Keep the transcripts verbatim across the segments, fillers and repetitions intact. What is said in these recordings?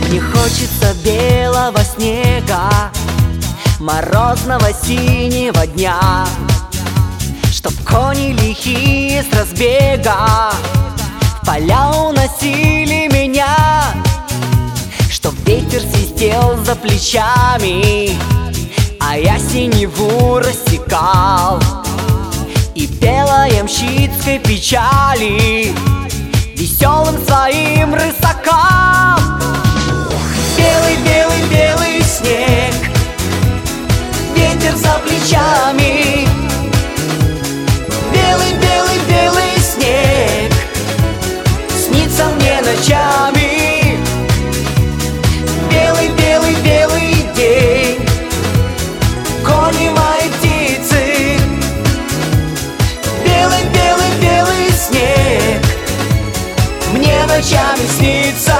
Мне хочется белого снега, морозного синего дня, чтоб кони лихие с разбега в поля уносили меня, чтоб ветер свистел за плечами, а я синеву рассекал и пел о ямщицкой печали веселым своим рысакам. Белый-белый-белый снег, ветер за плечами. Белый-белый-белый снег снится мне ночами. Белый-белый-белый день, кони мои птицы. Белый-белый-белый снег мне ночами снится.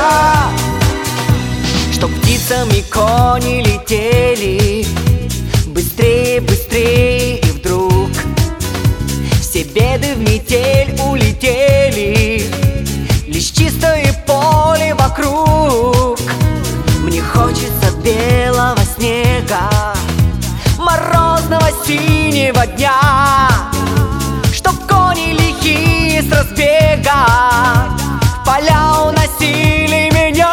Чтоб птицами кони летели быстрее, быстрее, и вдруг все беды в метель улетели, лишь чистое поле вокруг. Мне хочется белого снега, морозного синего дня, чтоб кони лихие с разбега в поля уносили меня.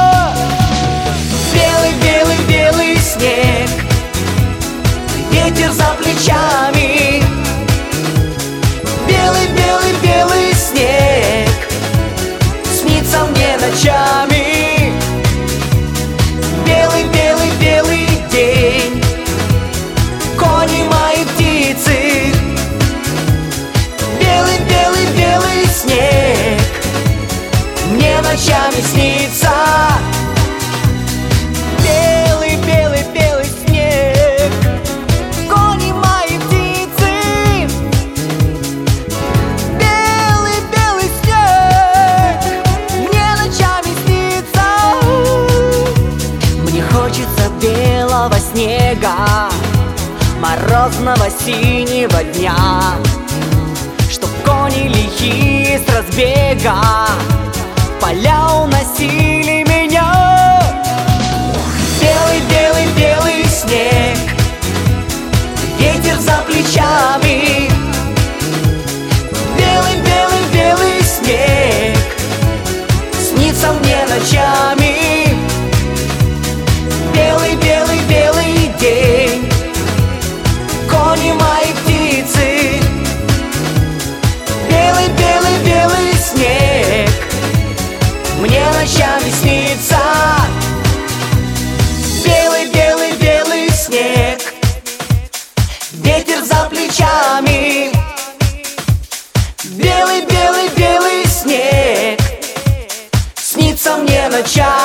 Белый-белый-белый снег, ветер за плечами. Белый-белый-белый снег снится мне ночами. Белый-белый-белый день, кони мои птицы. Белый-белый-белый снег мне ночами снится. Белый-белый-белый снег, кони мои птицы. Белый-белый снег мне ночами снится. Мне хочется белого снега, морозного синего дня, чтоб кони лихие с разбега в поля уносили меня. Белый-белый-белый снег, ветер за плечами. Белый-белый-белый снег снится мне ночами. Белый-белый-белый день, кони мои птицы. Белый-белый-белый снег мне ночами снится. Белый-белый-белый снег, ветер за плечами. Белый-белый-белый снег снится мне ночами.